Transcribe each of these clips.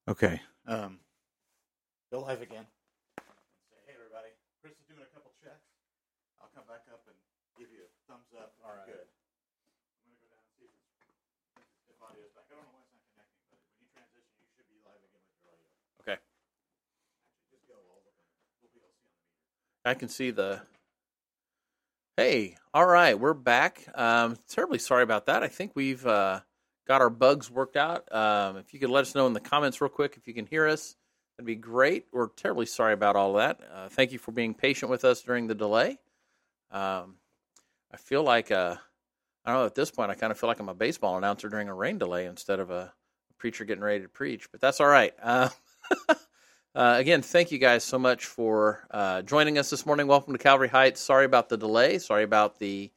Okay. Go live again. Say, hey, everybody. Chris is doing a couple checks. I'll come back up and give you a thumbs up. All right. Good. I'm going to go down and see if audio is back. I don't know why it's not connecting, but when you transition, you should be live again with your audio. Okay. Actually, just go. We'll be able to see on the meter. I can see the... Hey, all right, we're back. Terribly sorry about that. I think we've got our bugs worked out. If you could let us know in the comments real quick if you can hear us, that'd be great. We're terribly sorry about all that. Thank you for being patient with us during the delay. I feel like, I don't know, at this point, I kind of feel like I'm a baseball announcer during a rain delay instead of a preacher getting ready to preach, but that's all right. Again, thank you guys so much for joining us this morning. Welcome to Calvary Heights. Sorry about the delay. Sorry about the,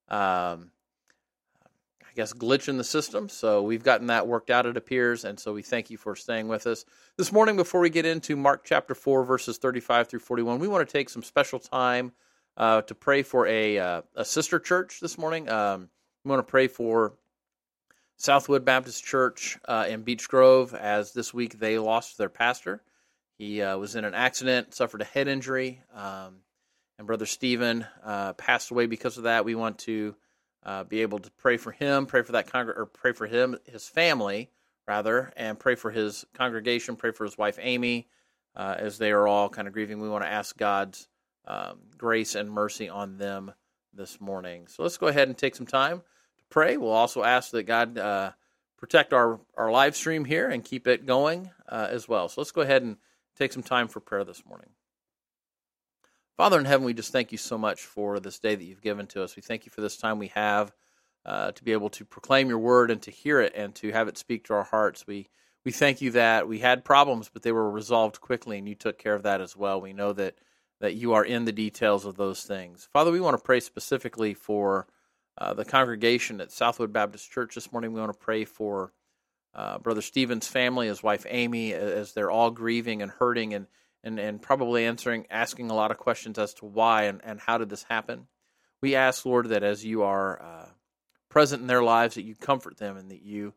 glitch in the system. So we've gotten that worked out, it appears, and so we thank you for staying with us. This morning, before we get into Mark chapter 4, verses 35 through 41, we want to take some special time to pray for a sister church this morning. We want to pray for Southwood Baptist Church in Beech Grove, as this week they lost their pastor. He was in an accident, suffered a head injury, and Brother Stephen passed away because of that. We want to be able to pray for him, pray for that pray for him, his family, rather, and pray for his congregation, pray for his wife Amy, as they are all kind of grieving. We want to ask God's grace and mercy on them this morning. So let's go ahead and take some time to pray. We'll also ask that God protect our live stream here and keep it going as well. So let's go ahead and take some time for prayer this morning. Father in heaven, we just thank you so much for this day that you've given to us. We thank you for this time we have to be able to proclaim your word and to hear it and to have it speak to our hearts. We thank you that we had problems, but they were resolved quickly, and you took care of that as well. We know that you are in the details of those things. Father, we want to pray specifically for the congregation at Southwood Baptist Church this morning. We want to pray for Brother Stephen's family, his wife Amy, as they're all grieving and hurting and probably asking a lot of questions as to why and how did this happen. We ask, Lord, that as you are present in their lives, that you comfort them and that you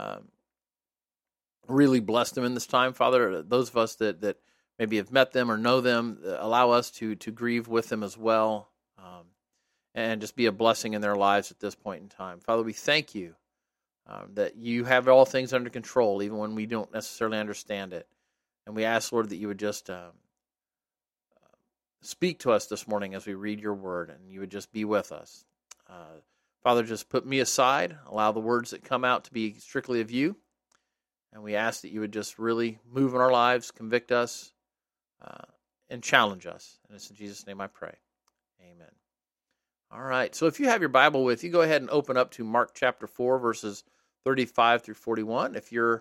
really bless them in this time, Father. Those of us that maybe have met them or know them, allow us to grieve with them as well, and just be a blessing in their lives at this point in time. Father, we thank you that you have all things under control, even when we don't necessarily understand it. And we ask, Lord, that you would just speak to us this morning as we read your word, and you would just be with us. Father, just put me aside, allow the words that come out to be strictly of you, and we ask that you would just really move in our lives, convict us, and challenge us. And it's in Jesus' name I pray. Amen. All right, so if you have your Bible with you, go ahead and open up to Mark chapter 4, verses 35 through 41. If you're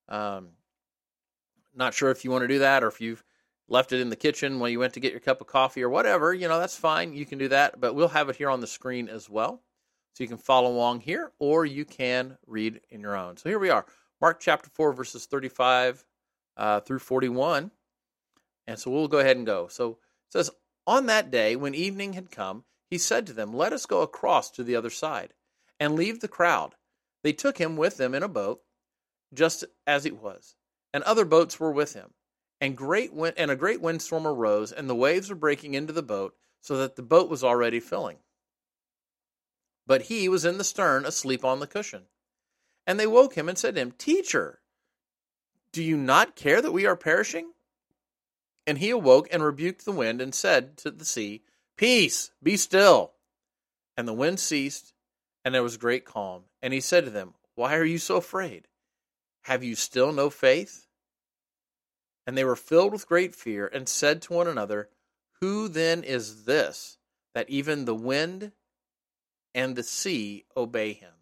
not sure if you want to do that, or if you've left it in the kitchen while you went to get your cup of coffee or whatever, that's fine. You can do that, but we'll have it here on the screen as well. So you can follow along here, or you can read in your own. So here we are, Mark chapter 4, verses 35 through 41. And so we'll go ahead and go. So it says, on that day, when evening had come, he said to them, let us go across to the other side and leave the crowd. They took him with them in a boat, just as it was, and other boats were with him. And a great windstorm arose, and the waves were breaking into the boat, so that the boat was already filling. But he was in the stern, asleep on the cushion. And they woke him and said to him, Teacher, do you not care that we are perishing? And he awoke and rebuked the wind and said to the sea, Peace, be still. And the wind ceased, and there was great calm. And he said to them, Why are you so afraid? Have you still no faith? And they were filled with great fear and said to one another, Who then is this, that even the wind and the sea obey him?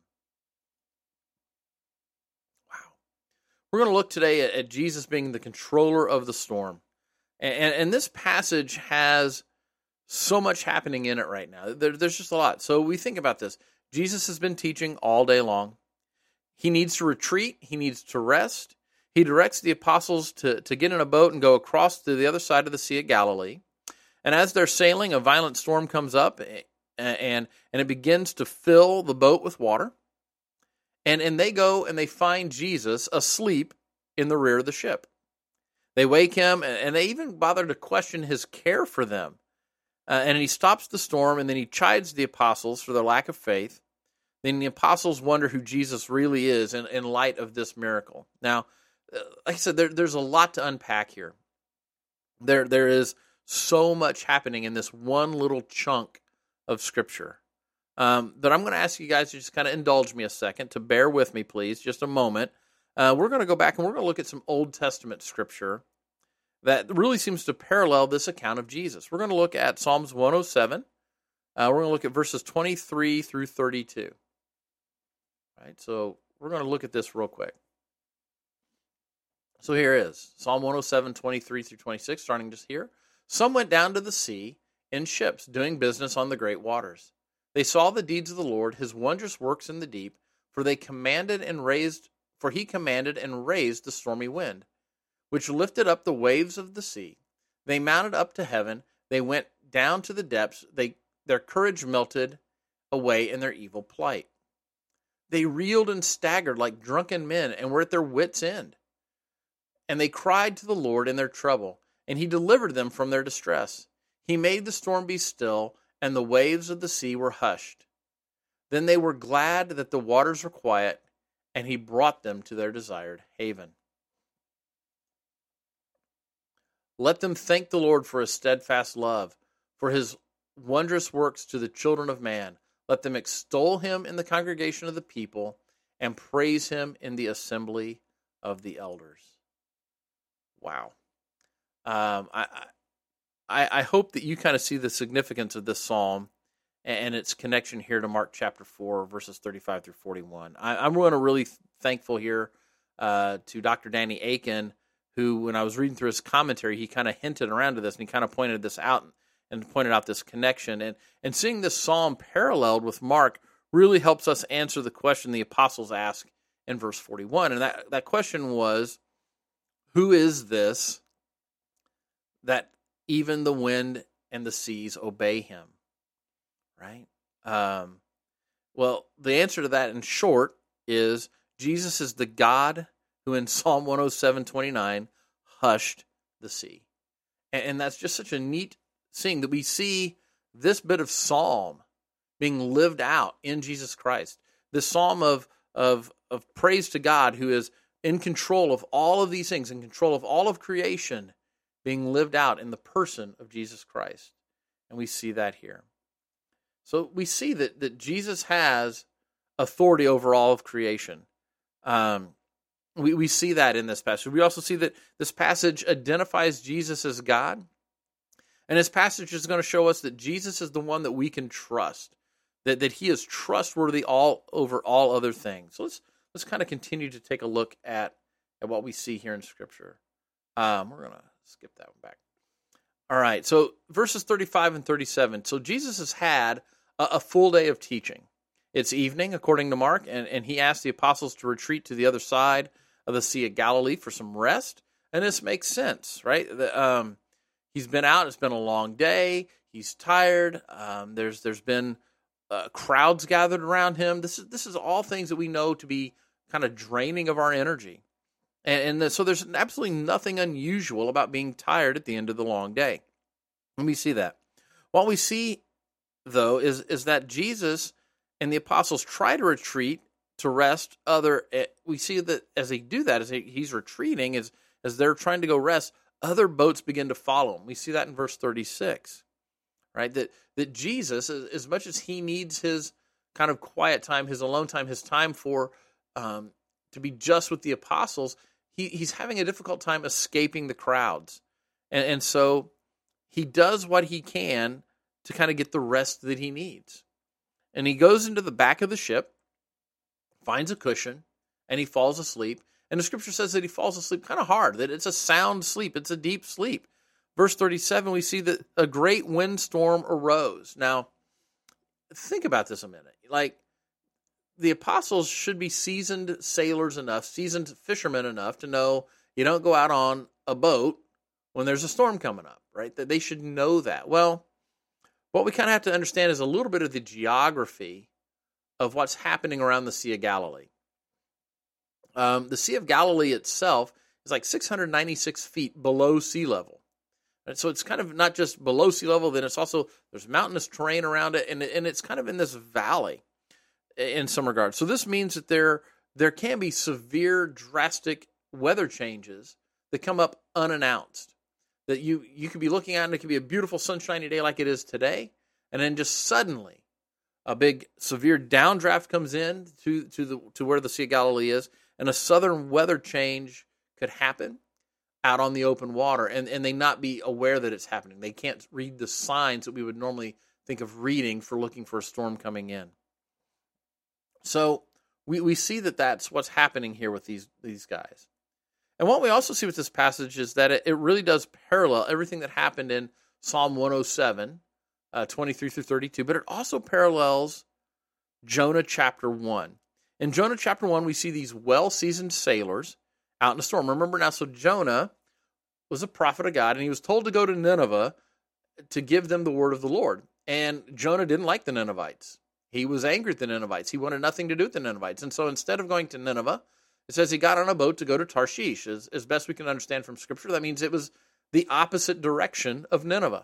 Wow. We're going to look today at Jesus being the controller of the storm. And this passage has so much happening in it right now. There's just a lot. So we think about this. Jesus has been teaching all day long. He needs to retreat. He needs to rest. He directs the apostles to get in a boat and go across to the other side of the Sea of Galilee. And as they're sailing, a violent storm comes up, and it begins to fill the boat with water. And they go and they find Jesus asleep in the rear of the ship. They wake him, and they even bother to question his care for them. And he stops the storm, and then he chides the apostles for their lack of faith. Then the apostles wonder who Jesus really is in light of this miracle. Now, like I said, there's a lot to unpack here. There is so much happening in this one little chunk of Scripture that I'm going to ask you guys to just kind of indulge me a second, to bear with me, please, just a moment. We're going to go back and we're going to look at some Old Testament Scripture that really seems to parallel this account of Jesus. We're going to look at Psalms 107. We're going to look at verses 23 through 32. All right, so we're going to look at this real quick. So here it is, Psalm 107, 23 through 26, starting just here. Some went down to the sea in ships, doing business on the great waters. They saw the deeds of the Lord, his wondrous works in the deep, for he commanded and raised the stormy wind, which lifted up the waves of the sea. They mounted up to heaven, they went down to the depths, their courage melted away in their evil plight. They reeled and staggered like drunken men and were at their wits' end. And they cried to the Lord in their trouble, and he delivered them from their distress. He made the storm be still, and the waves of the sea were hushed. Then they were glad that the waters were quiet, and he brought them to their desired haven. Let them thank the Lord for his steadfast love, for his wondrous works to the children of man. Let them extol him in the congregation of the people, and praise him in the assembly of the elders. Wow. I hope that you kind of see the significance of this psalm and its connection here to Mark chapter 4, verses 35 through 41. I'm really thankful here to Dr. Danny Akin, who, when I was reading through his commentary, he kind of hinted around to this, and he kind of pointed this out and pointed out this connection. And seeing this psalm paralleled with Mark really helps us answer the question the apostles ask in verse 41. And that question was, who is this that even the wind and the seas obey him? Right? Well, the answer to that in short is Jesus is the God who in Psalm 107:29 hushed the sea. And that's just such a neat thing that we see this bit of psalm being lived out in Jesus Christ. This psalm of praise to God who is in control of all of these things, in control of all of creation, being lived out in the person of Jesus Christ. And we see that here. So we see that Jesus has authority over all of creation. We see that in this passage. We also see that this passage identifies Jesus as God. And this passage is going to show us that Jesus is the one that we can trust, that he is trustworthy over all other things. So let's kind of continue to take a look at what we see here in Scripture. We're going to skip that one back. All right, so verses 35 and 37. So Jesus has had a full day of teaching. It's evening, according to Mark, and he asked the apostles to retreat to the other side of the Sea of Galilee for some rest. And this makes sense, right? He's been out. It's been a long day. He's tired. There's been crowds gathered around him. This is all things that we know to be kind of draining of our energy. So there's absolutely nothing unusual about being tired at the end of the long day. Let me see that. What we see, though, is that Jesus and the apostles try to retreat to rest. We see that as they do that, as he's retreating, as they're trying to go rest, other boats begin to follow him. We see that in verse 36, right? That Jesus, as much as he needs his kind of quiet time, his alone time, his time for to be just with the apostles, he's having a difficult time escaping the crowds. And so he does what he can to kind of get the rest that he needs. And he goes into the back of the ship, finds a cushion, and he falls asleep. And the Scripture says that he falls asleep kind of hard, that it's a sound sleep, it's a deep sleep. Verse 37, we see that a great windstorm arose. Now, think about this a minute. Like, the apostles should be seasoned sailors enough, seasoned fishermen enough to know you don't go out on a boat when there's a storm coming up, right? That they should know that. Well, what we kind of have to understand is a little bit of the geography of what's happening around the Sea of Galilee. The Sea of Galilee itself is like 696 feet below sea level. And so it's kind of not just below sea level, then it's also, there's mountainous terrain around it, and it's kind of in this valley in some regards. So this means that there can be severe, drastic weather changes that come up unannounced. That you could be looking at, and it could be a beautiful sunshiny day like it is today, and then just suddenly a big severe downdraft comes in to where the Sea of Galilee is, and a southern weather change could happen out on the open water, and they not be aware that it's happening. They can't read the signs that we would normally think of reading for looking for a storm coming in. So we see that that's what's happening here with these guys. And what we also see with this passage is that it really does parallel everything that happened in Psalm 107, 23 through 32, but it also parallels Jonah chapter 1. In Jonah chapter 1, we see these well-seasoned sailors out in a storm. Remember now, so Jonah was a prophet of God, and he was told to go to Nineveh to give them the word of the Lord. And Jonah didn't like the Ninevites. He was angry at the Ninevites. He wanted nothing to do with the Ninevites. And so instead of going to Nineveh, it says he got on a boat to go to Tarshish. As best we can understand from Scripture, that means it was the opposite direction of Nineveh.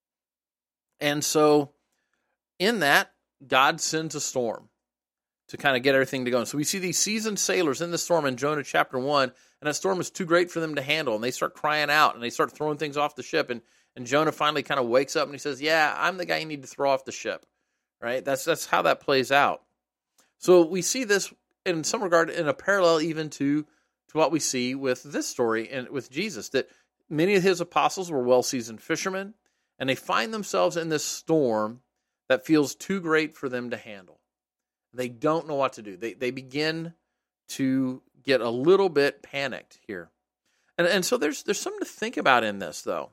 And so in that, God sends a storm to kind of get everything to go. So we see these seasoned sailors in the storm in Jonah chapter 1, and that storm is too great for them to handle, and they start crying out, and they start throwing things off the ship, and Jonah finally kind of wakes up, and he says, yeah, I'm the guy you need to throw off the ship, right? That's how that plays out. So we see this in some regard in a parallel even to what we see with this story and with Jesus, that many of his apostles were well-seasoned fishermen, and they find themselves in this storm that feels too great for them to handle. They don't know what to do. They begin to get a little bit panicked here. And so there's something to think about in this, though.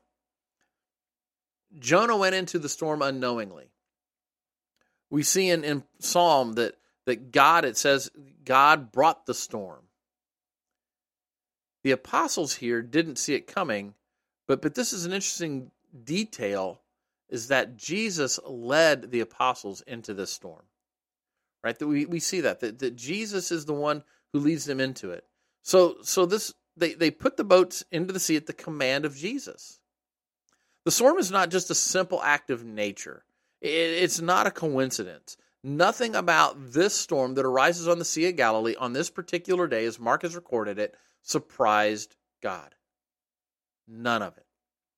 Jonah went into the storm unknowingly. We see in Psalm that God, it says, God brought the storm. The apostles here didn't see it coming, but this is an interesting detail, is that Jesus led the apostles into this storm. Right? That we see that Jesus is the one who leads them into it. So this they put the boats into the sea at the command of Jesus. The storm is not just a simple act of nature. It's not a coincidence. Nothing about this storm that arises on the Sea of Galilee on this particular day, as Mark has recorded it, surprised God. None of it.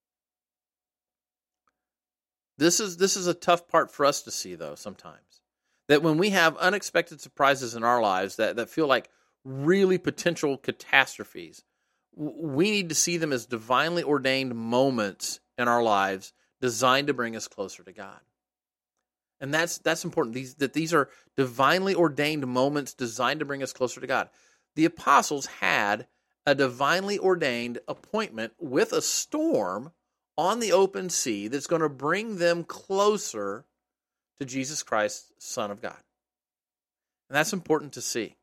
This is a tough part for us to see, though, sometimes. That when we have unexpected surprises in our lives that feel like really potential catastrophes, we need to see them as divinely ordained moments in our lives designed to bring us closer to God. And that's important. These are divinely ordained moments designed to bring us closer to God. The apostles had a divinely ordained appointment with a storm on the open sea that's going to bring them closer to Jesus Christ, Son of God. And that's important to see.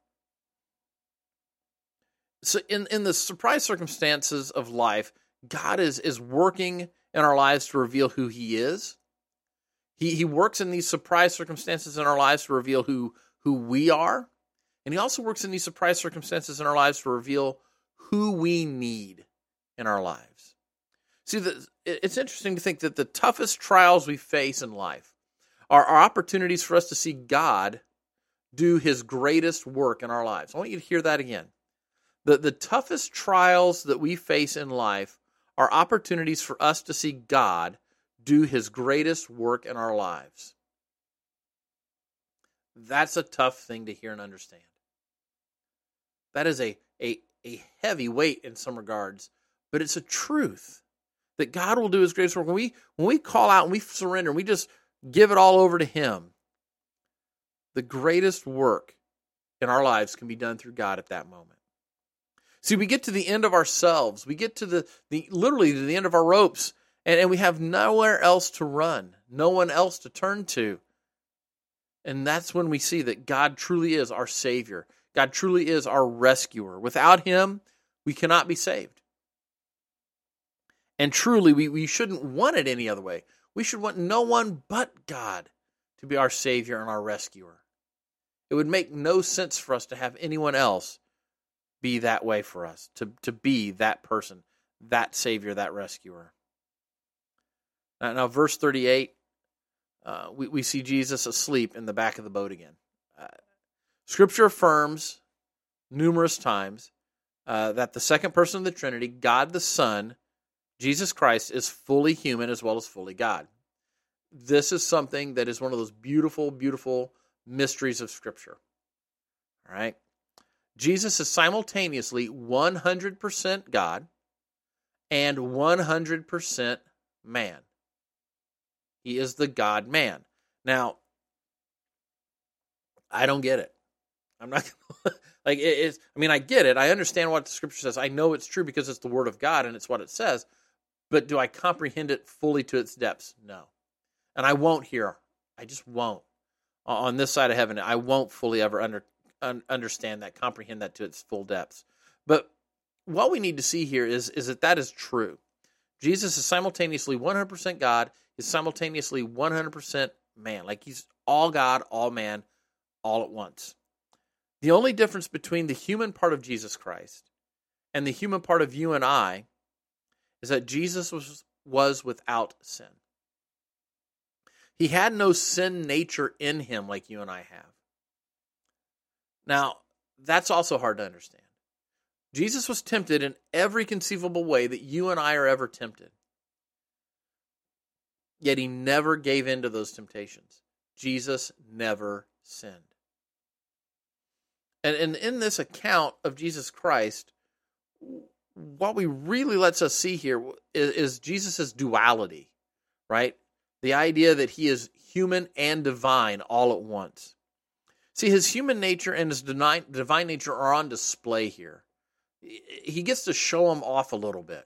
So in the surprise circumstances of life, God is working in our lives to reveal who he is. He works in these surprise circumstances in our lives to reveal who we are. And he also works in these surprise circumstances in our lives to reveal who we need in our lives. See, it's interesting to think that the toughest trials we face in life are opportunities for us to see God do his greatest work in our lives. I want you to hear that again. The toughest trials that we face in life are opportunities for us to see God do his greatest work in our lives. That's a tough thing to hear and understand. That is a heavy weight in some regards, but it's a truth that God will do his greatest work. When we call out and we surrender, and we just give it all over to him, the greatest work in our lives can be done through God at that moment. See, we get to the end of ourselves. We get to the literally to the end of our ropes, and we have nowhere else to run, no one else to turn to. And that's when we see that God truly is our Savior. God truly is our rescuer. Without him, we cannot be saved. And truly, we shouldn't want it any other way. We should want no one but God to be our Savior and our rescuer. It would make no sense for us to have anyone else be that way for us, to be that person, that Savior, that rescuer. Now verse 38, we see Jesus asleep in the back of the boat again. Scripture affirms numerous times that the second person of the Trinity, God the Son, Jesus Christ, is fully human as well as fully God. This is something that is one of those beautiful, beautiful mysteries of Scripture. All right? Jesus is simultaneously 100% God and 100% man. He is the God-man. Now, I don't get it. I'm not like it is. I mean, I get it. I understand what the Scripture says. I know it's true because it's the Word of God and it's what it says. But do I comprehend it fully to its depths? No. And I won't here. I just won't. On this side of heaven, I won't fully ever understand that, comprehend that to its full depths. But what we need to see here is that is true. Jesus is simultaneously 100% God, is simultaneously 100% man. Like he's all God, all man, all at once. The only difference between the human part of Jesus Christ and the human part of you and I is that Jesus was without sin. He had no sin nature in him like you and I have. Now, that's also hard to understand. Jesus was tempted in every conceivable way that you and I are ever tempted. Yet he never gave in to those temptations. Jesus never sinned. And in this account of Jesus Christ, what we really lets us see here is Jesus' duality, right? The idea that he is human and divine all at once. See, his human nature and his divine nature are on display here. He gets to show them off a little bit.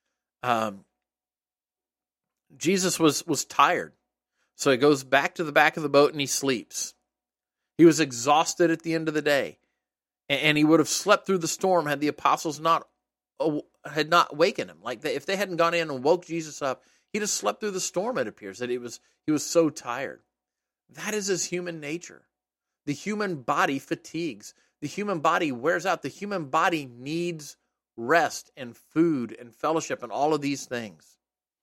Jesus was tired, so he goes back to the back of the boat and he sleeps. He was exhausted at the end of the day, and he would have slept through the storm had the apostles had not wakened him. Like if they hadn't gone in and woke Jesus up, he'd have slept through the storm. It appears that he was so tired. That is his human nature. The human body fatigues. The human body wears out. The human body needs rest and food and fellowship and all of these things.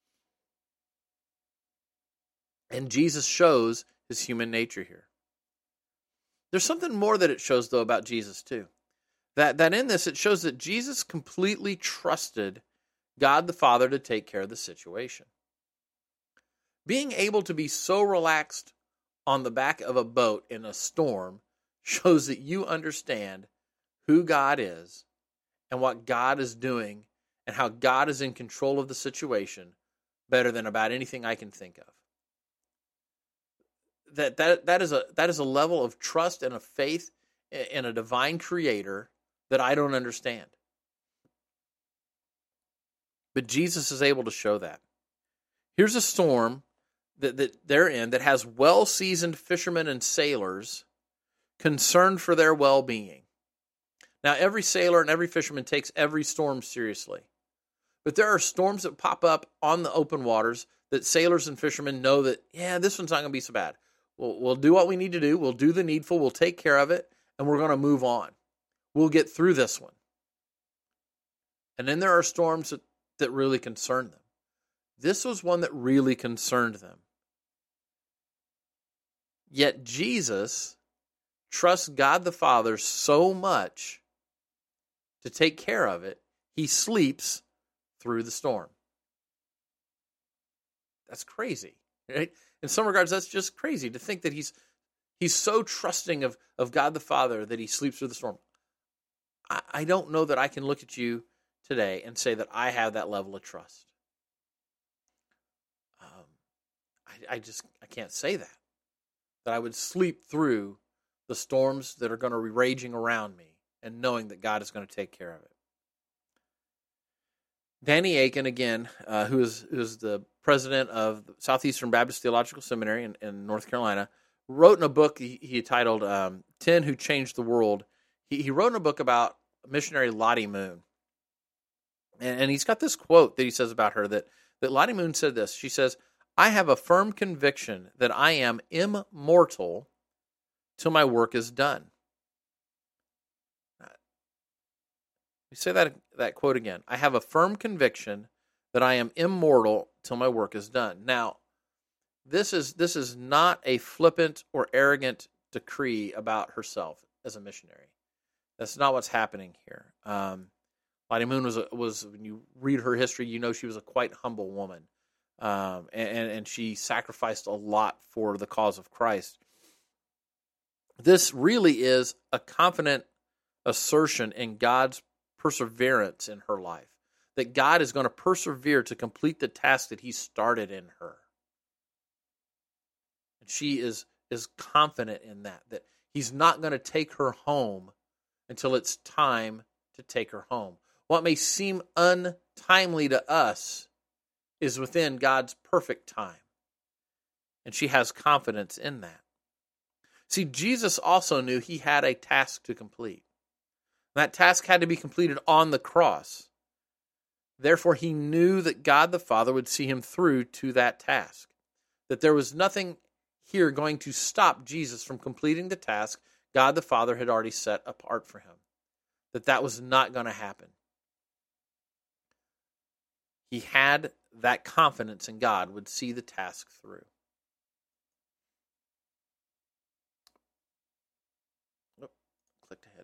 And Jesus shows his human nature here. There's something more that it shows, though, about Jesus, too. That in this, it shows that Jesus completely trusted God the Father to take care of the situation. Being able to be so relaxed on the back of a boat in a storm shows that you understand who God is and what God is doing and how God is in control of the situation better than about anything I can think of. That is a level of trust and a faith in a divine creator that I don't understand. But Jesus is able to show that. Here's a storm that they're in that has well-seasoned fishermen and sailors concerned for their well-being. Now, every sailor and every fisherman takes every storm seriously. But there are storms that pop up on the open waters that sailors and fishermen know that, this one's not going to be so bad. We'll do what we need to do. We'll do the needful. We'll take care of it, and we're going to move on. We'll get through this one. And then there are storms that really concern them. This was one that really concerned them. Yet Jesus trusts God the Father so much to take care of it, he sleeps through the storm. That's crazy, right? In some regards, that's just crazy to think that he's so trusting of God the Father that he sleeps through the storm. I don't know that I can look at you today and say that I have that level of trust. I can't say that I would sleep through the storms that are going to be raging around me and knowing that God is going to take care of it. Danny Akin, again, who is the president of the Southeastern Baptist Theological Seminary in North Carolina, wrote in a book he titled 10 Who Changed the World. He wrote in a book about missionary Lottie Moon. And he's got this quote that he says about her that Lottie Moon said this. She says, "I have a firm conviction that I am immortal till my work is done." We say that quote again. I have a firm conviction that I am immortal till my work is done. Now, this is not a flippant or arrogant decree about herself as a missionary. That's not what's happening here. Lottie Moon was when you read her history, you know she was a quite humble woman, and she sacrificed a lot for the cause of Christ. This really is a confident assertion in God's perseverance in her life, that God is going to persevere to complete the task that He started in her. And she is confident in that He's not going to take her home until it's time to take her home. What may seem untimely to us is within God's perfect time. And she has confidence in that. See, Jesus also knew He had a task to complete. That task had to be completed on the cross. Therefore, He knew that God the Father would see Him through to that task. That there was nothing here going to stop Jesus from completing the task God the Father had already set apart for Him. That was not going to happen. He had that confidence in God would see the task through. Oh, clicked ahead.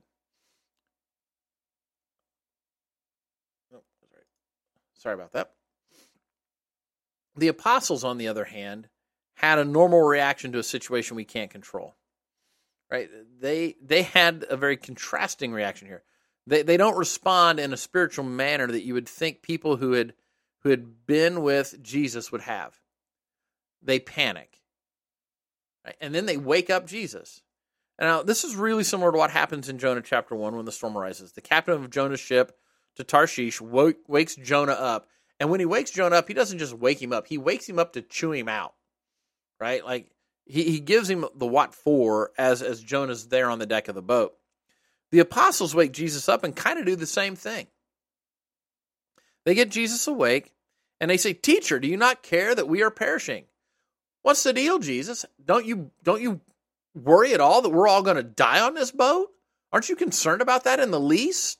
Oh, that's right. Sorry about that. The apostles, on the other hand, had a normal reaction to a situation we can't control. Right? They had a very contrasting reaction here. They don't respond in a spiritual manner that you would think people who had been with Jesus would have. They panic. Right? And then they wake up Jesus. Now, this is really similar to what happens in Jonah chapter 1 when the storm arises. The captain of Jonah's ship to Tarshish wakes Jonah up. And when he wakes Jonah up, he doesn't just wake him up. He wakes him up to chew him out. Right? Like, he gives him the what for as Jonah's there on the deck of the boat. The apostles wake Jesus up and kind of do the same thing. They get Jesus awake, and they say, "Teacher, do you not care that we are perishing?" What's the deal, Jesus? Don't you worry at all that we're all going to die on this boat? Aren't you concerned about that in the least?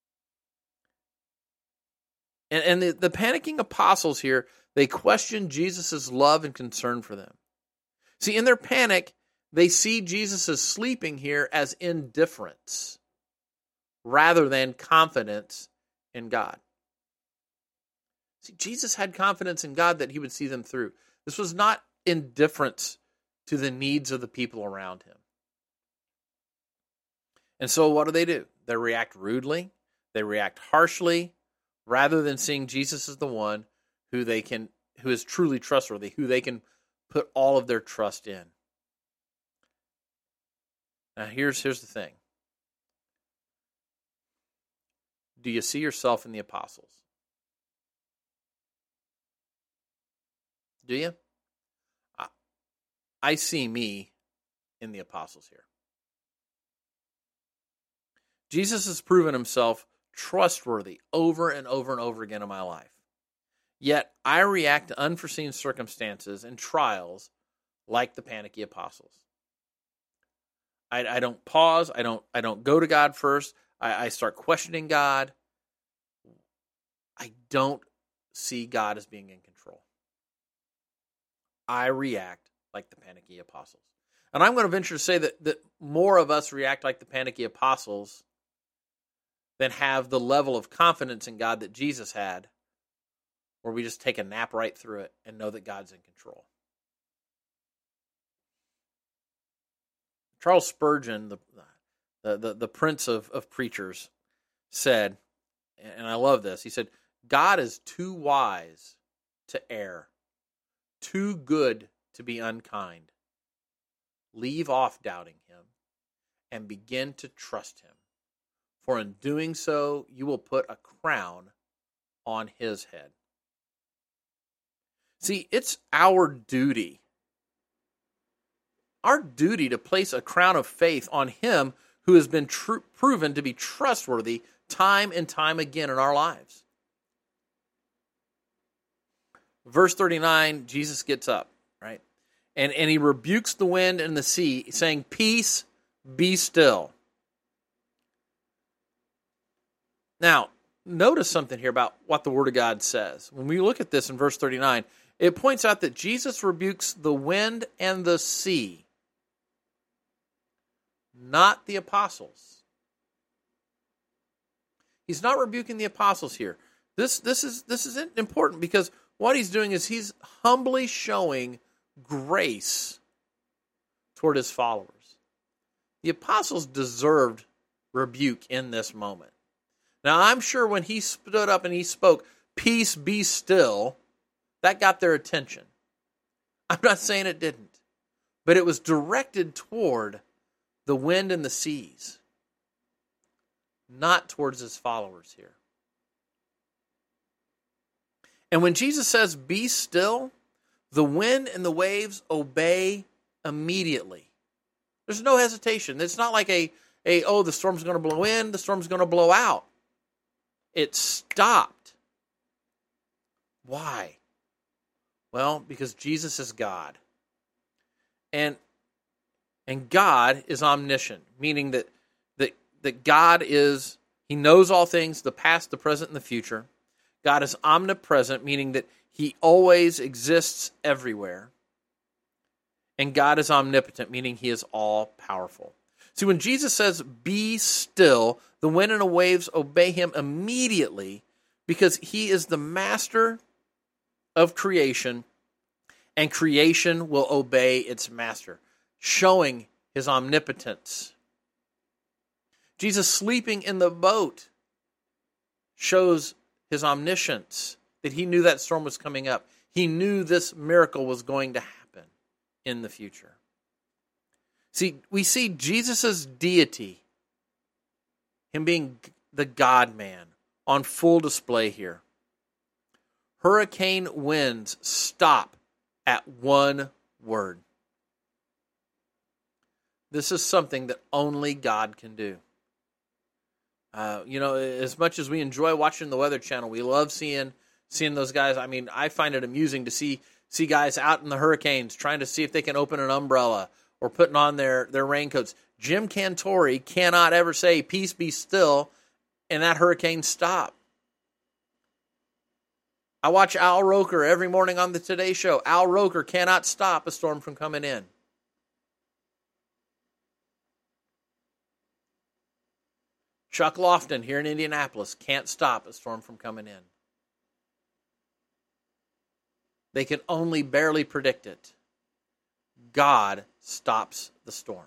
And the panicking apostles here, they question Jesus' love and concern for them. See, in their panic, they see Jesus' sleeping here as indifference rather than confidence in God. See, Jesus had confidence in God that He would see them through. This was not indifference to the needs of the people around Him. And so what do? They react rudely. They react harshly rather than seeing Jesus as the one who is truly trustworthy, who they can put all of their trust in. Now, here's the thing. Do you see yourself in the apostles? Do you? I see me in the apostles here. Jesus has proven Himself trustworthy over and over and over again in my life. Yet I react to unforeseen circumstances and trials like the panicky apostles. I don't pause. I don't go to God first. I start questioning God. I don't see God as being in control. I react like the panicky apostles. And I'm going to venture to say that more of us react like the panicky apostles than have the level of confidence in God that Jesus had, where we just take a nap right through it and know that God's in control. Charles Spurgeon, the prince of preachers, said, and I love this, he said, "God is too wise to err, too good to be unkind. Leave off doubting Him and begin to trust Him. For in doing so, you will put a crown on His head." See, it's our duty to place a crown of faith on Him who has been proven to be trustworthy time and time again in our lives. Verse 39, Jesus gets up, right? And He rebukes the wind and the sea, saying, "Peace, be still." Now, notice something here about what the Word of God says. When we look at this in verse 39, it points out that Jesus rebukes the wind and the sea, not the apostles. He's not rebuking the apostles here. This is important because what he's doing is he's humbly showing grace toward his followers. The apostles deserved rebuke in this moment. Now, I'm sure when he stood up and he spoke, "Peace, be still," that got their attention. I'm not saying it didn't, but it was directed toward the wind and the seas, not towards his followers here. And when Jesus says, "Be still," the wind and the waves obey immediately. There's no hesitation. It's not like the storm's going to blow in, the storm's going to blow out. It stopped. Why? Well, because Jesus is God. And God is omniscient, meaning that God is, he knows all things, the past, the present, and the future. God is omnipresent, meaning that he always exists everywhere. And God is omnipotent, meaning he is all-powerful. See, when Jesus says, "Be still," the wind and the waves obey him immediately because he is the master of creation, and creation will obey its master, showing his omnipotence. Jesus sleeping in the boat shows his omniscience, that he knew that storm was coming up. He knew this miracle was going to happen in the future. See, we see Jesus' deity, him being the God-man, on full display here. Hurricane winds stop at one word. This is something that only God can do. As much as we enjoy watching the Weather Channel, we love seeing those guys. I mean, I find it amusing to see guys out in the hurricanes trying to see if they can open an umbrella or putting on their raincoats. Jim Cantori cannot ever say, "Peace, be still," and that hurricane stop. I watch Al Roker every morning on the Today Show. Al Roker cannot stop a storm from coming in. Chuck Lofton here in Indianapolis can't stop a storm from coming in. They can only barely predict it. God stops the storm.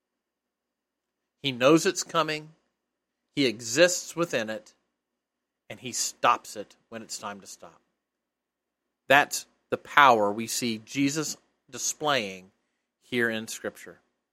He knows it's coming. He exists within it. And he stops it when it's time to stop. That's the power we see Jesus displaying here in Scripture.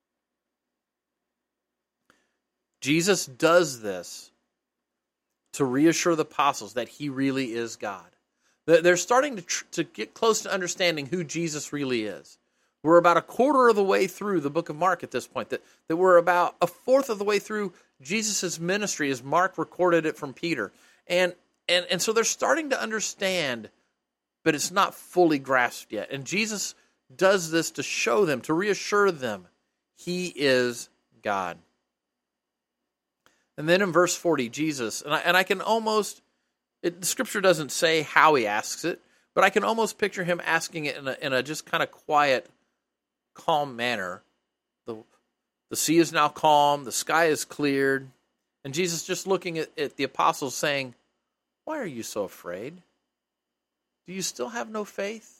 Jesus does this to reassure the apostles that he really is God. They're starting to get close to understanding who Jesus really is. We're about a quarter of the way through the book of Mark at this point. That we're about a fourth of the way through Jesus' ministry as Mark recorded it from Peter. And so they're starting to understand, but it's not fully grasped yet. And Jesus does this to show them, to reassure them, he is God. And then in verse 40, Jesus, and I can almost, the Scripture doesn't say how he asks it, but I can almost picture him asking it in a just kind of quiet, calm manner. The sea is now calm, the sky is cleared, and Jesus just looking at the apostles saying, "Why are you so afraid? Do you still have no faith?"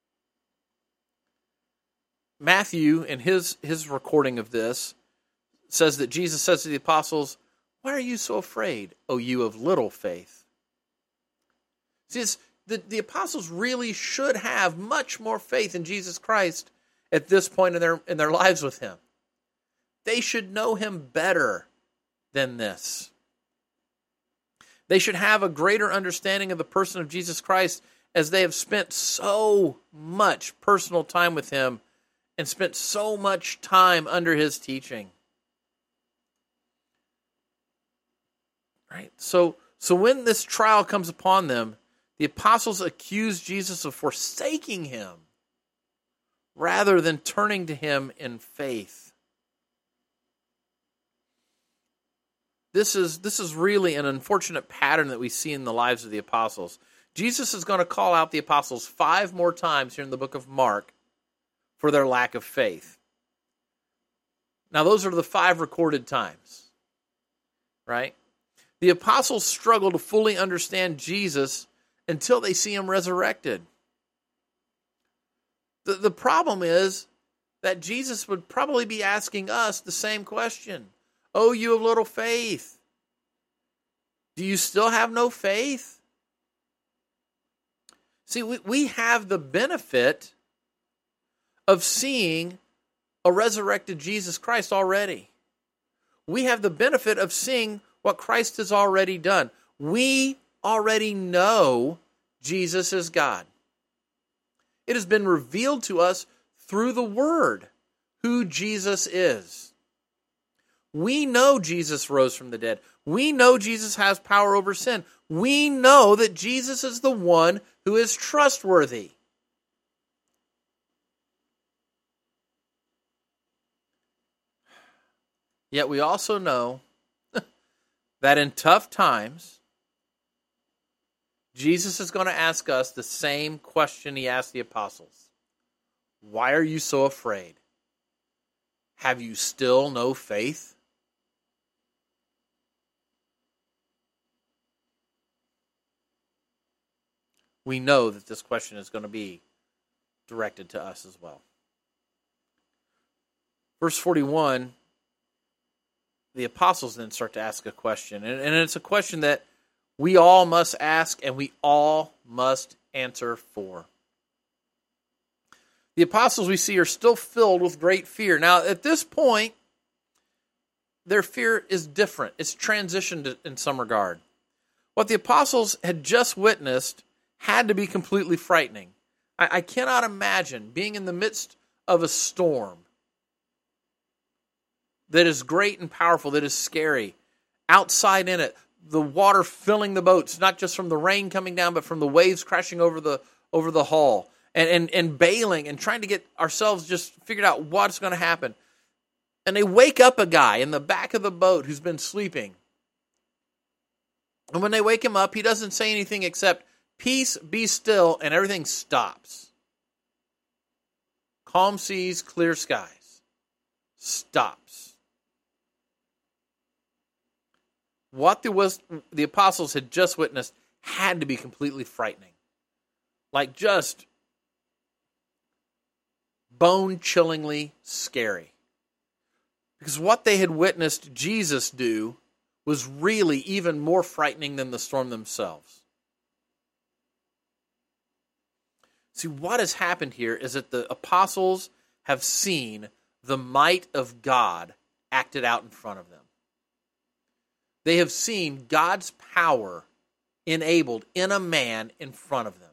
Matthew, in his recording of this, says that Jesus says to the apostles, "Why are you so afraid, O you of little faith?" See, the apostles really should have much more faith in Jesus Christ at this point in their lives with him. They should know him better than this. They should have a greater understanding of the person of Jesus Christ as they have spent so much personal time with him and spent so much time under his teaching. Right? So when this trial comes upon them, the apostles accuse Jesus of forsaking him rather than turning to him in faith. this is really an unfortunate pattern that we see in the lives of the apostles. Jesus is going to call out the apostles 5 more times here in the book of Mark for their lack of faith. Now, those are the 5 recorded times, right? The apostles struggle to fully understand Jesus until they see him resurrected. The problem is that Jesus would probably be asking us the same question. Oh, you of little faith. Do you still have no faith? See, we have the benefit of seeing a resurrected Jesus Christ already. We have the benefit of seeing what Christ has already done. We already know Jesus is God. It has been revealed to us through the Word who Jesus is. We know Jesus rose from the dead. We know Jesus has power over sin. We know that Jesus is the one who is trustworthy. Yet we also know that in tough times, Jesus is going to ask us the same question he asked the apostles. Why are you so afraid? Have you still no faith? We know that this question is going to be directed to us as well. Verse 41, the apostles then start to ask a question. And it's a question that we all must ask and we all must answer for. The apostles we see are still filled with great fear. Now, at this point, their fear is different. It's transitioned in some regard. What the apostles had just witnessed had to be completely frightening. I cannot imagine being in the midst of a storm that is great and powerful, that is scary. Outside in it, the water filling the boats, not just from the rain coming down, but from the waves crashing over the hull, and bailing and trying to get ourselves just figured out what's going to happen. And they wake up a guy in the back of the boat who's been sleeping. And when they wake him up, he doesn't say anything except, "Peace, be still," and everything stops. Calm seas, clear skies. Stops. What the apostles had just witnessed had to be completely frightening. Like just bone-chillingly scary. Because what they had witnessed Jesus do was really even more frightening than the storm themselves. See, what has happened here is that the apostles have seen the might of God acted out in front of them. They have seen God's power enabled in a man in front of them.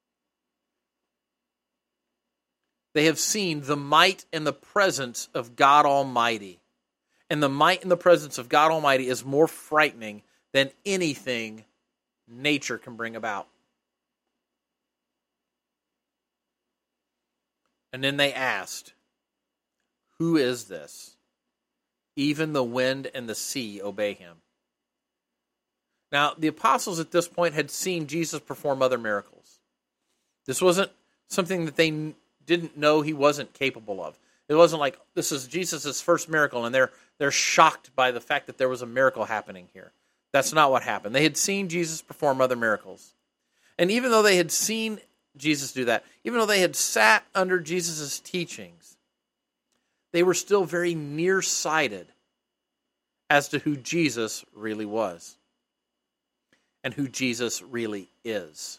They have seen the might and the presence of God Almighty. And the might and the presence of God Almighty is more frightening than anything nature can bring about. And then they asked, "Who is this? Even the wind and the sea obey him." Now, the apostles at this point had seen Jesus perform other miracles. This wasn't something that they didn't know he wasn't capable of. It wasn't like this is Jesus' first miracle and they're shocked by the fact that there was a miracle happening here. That's not what happened. They had seen Jesus perform other miracles. And even though they had seen Jesus do that, even though they had sat under Jesus' teachings, they were still very nearsighted as to who Jesus really was and who Jesus really is.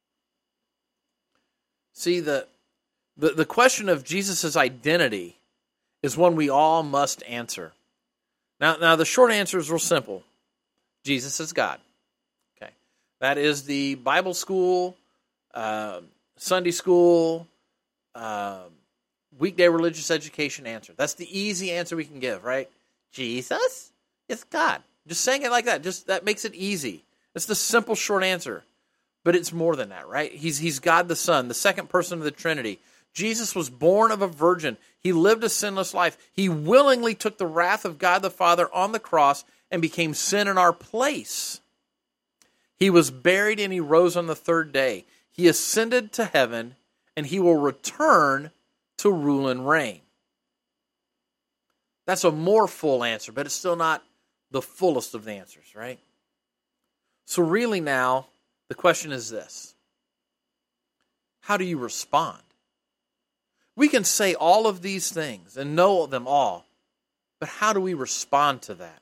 See, the question of Jesus' identity is one we all must answer. Now, the short answer is real simple. Jesus is God. Okay, that is the Bible school, Sunday school, weekday religious education answer. That's the easy answer we can give, right? Jesus is God. Just saying it like that, just that makes it easy. It's the simple, short answer. But it's more than that, right? He's God the Son, the second person of the Trinity. Jesus was born of a virgin. He lived a sinless life. He willingly took the wrath of God the Father on the cross and became sin in our place. He was buried and he rose on the third day. He ascended to heaven and he will return to rule and reign. That's a more full answer, but it's still not the fullest of the answers, right? So really now, the question is this. How do you respond? We can say all of these things and know them all, but how do we respond to that?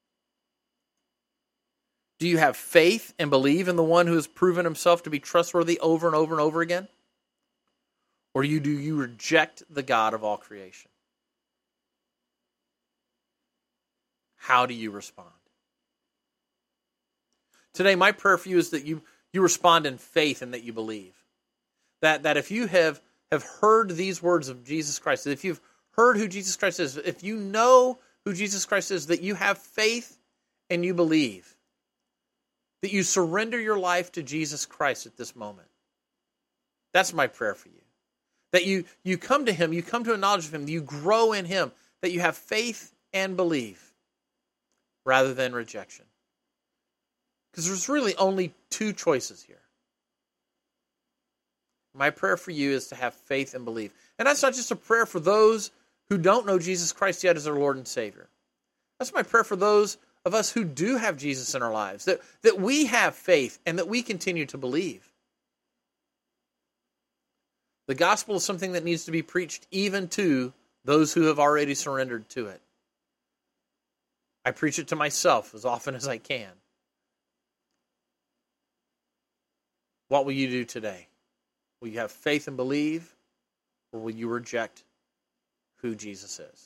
Do you have faith and believe in the one who has proven himself to be trustworthy over and over and over again? Or do you reject the God of all creation? How do you respond? Today, my prayer for you is that you respond in faith and that you believe. That if you have heard these words of Jesus Christ, if you've heard who Jesus Christ is, if you know who Jesus Christ is, that you have faith and you believe. That you surrender your life to Jesus Christ at this moment. That's my prayer for you. That you come to him, you come to a knowledge of him, you grow in him, that you have faith and believe rather than rejection. Because there's really only two choices here. My prayer for you is to have faith and believe. And that's not just a prayer for those who don't know Jesus Christ yet as their Lord and Savior. That's my prayer for those of us who do have Jesus in our lives, that we have faith and that we continue to believe. The gospel is something that needs to be preached even to those who have already surrendered to it. I preach it to myself as often as I can. What will you do today? Will you have faith and believe, or will you reject who Jesus is?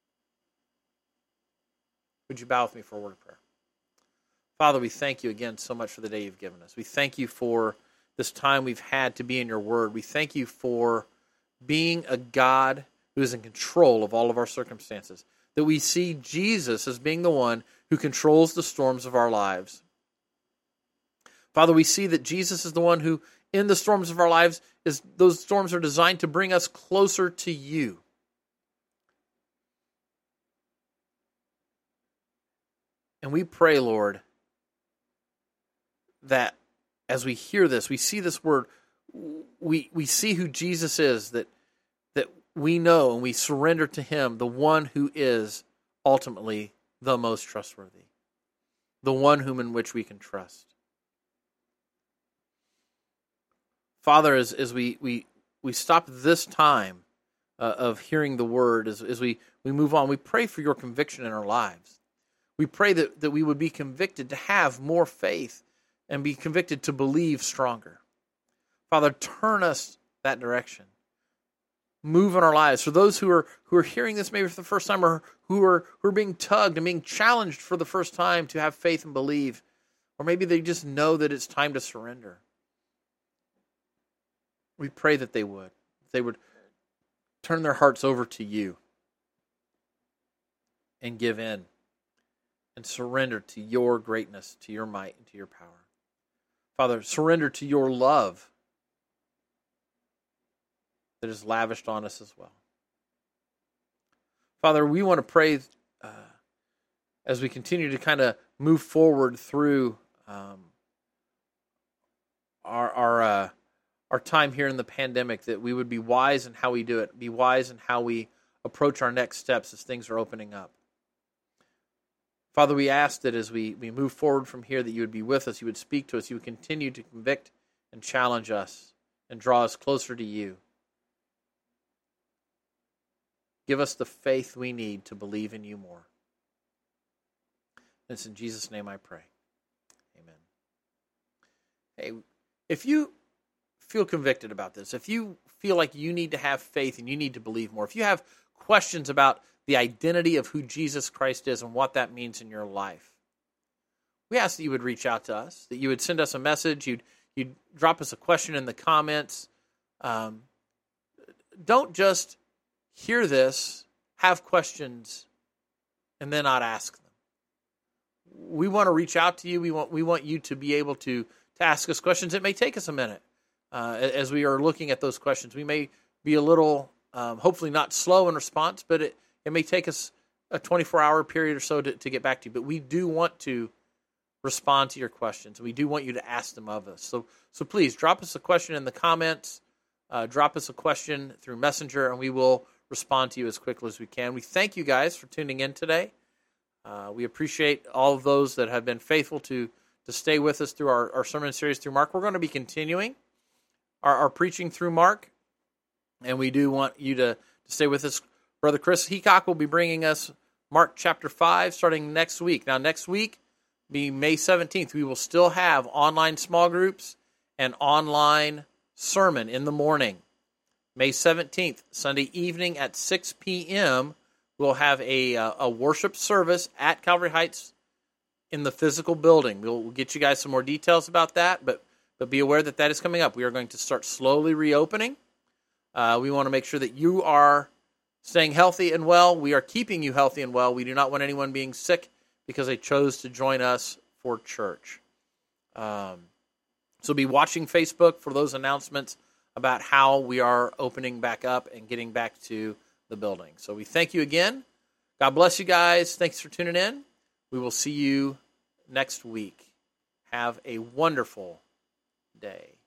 Would you bow with me for a word of prayer? Father, we thank you again so much for the day you've given us. We thank you for this time we've had to be in your word. We thank you for being a God who is in control of all of our circumstances. That we see Jesus as being the one who controls the storms of our lives. Father, we see that Jesus is the one who, in the storms of our lives, those storms are designed to bring us closer to you. And we pray, Lord, that as we hear this, we see this word, we see who Jesus is, that we know and we surrender to him, the one who is ultimately the most trustworthy, the one whom in which we can trust. Father, as we stop this time of hearing the word, as we move on, we pray for your conviction in our lives. We pray that we would be convicted to have more faith and be convicted to believe stronger. Father, turn us that direction. Move in our lives. For those who are hearing this maybe for the first time, or who are being tugged and being challenged for the first time to have faith and believe, or maybe they just know that it's time to surrender. We pray that they would turn their hearts over to you and give in and surrender to your greatness, to your might, and to your power. Father, surrender to your love that is lavished on us as well. Father, we want to pray as we continue to kind of move forward through our time here in the pandemic, that we would be wise in how we do it, be wise in how we approach our next steps as things are opening up. Father, we ask that as we move forward from here, that you would be with us, you would speak to us, you would continue to convict and challenge us and draw us closer to you. Give us the faith we need to believe in you more. It's in Jesus' name I pray. Amen. Hey, if you feel convicted about this, if you feel like you need to have faith and you need to believe more, if you have questions about the identity of who Jesus Christ is and what that means in your life, we ask that you would reach out to us, that you would send us a message, you'd drop us a question in the comments. Don't just hear this, have questions, and then not ask them. We want to reach out to you. We want you to be able to ask us questions. It may take us a minute as we are looking at those questions. We may be a little, hopefully not slow in response, but it may take us a 24-hour period or so to get back to you, but we do want to respond to your questions. We do want you to ask them of us. So please drop us a question in the comments, drop us a question through Messenger, and we will respond to you as quickly as we can. We thank you guys for tuning in today. We appreciate all of those that have been faithful to stay with us through our sermon series through Mark. We're going to be continuing our preaching through Mark, and we do want you to stay with us. Brother Chris Heacock will be bringing us Mark chapter 5 starting next week. Now, next week, be May 17th, we will still have online small groups and online sermon in the morning. May 17th, Sunday evening at 6 p.m., we'll have a worship service at Calvary Heights in the physical building. We'll get you guys some more details about that, but be aware that is coming up. We are going to start slowly reopening. We want to make sure that you are staying healthy and well. We are keeping you healthy and well. We do not want anyone being sick because they chose to join us for church. So be watching Facebook for those announcements about how we are opening back up and getting back to the building. So we thank you again. God bless you guys. Thanks for tuning in. We will see you next week. Have a wonderful day.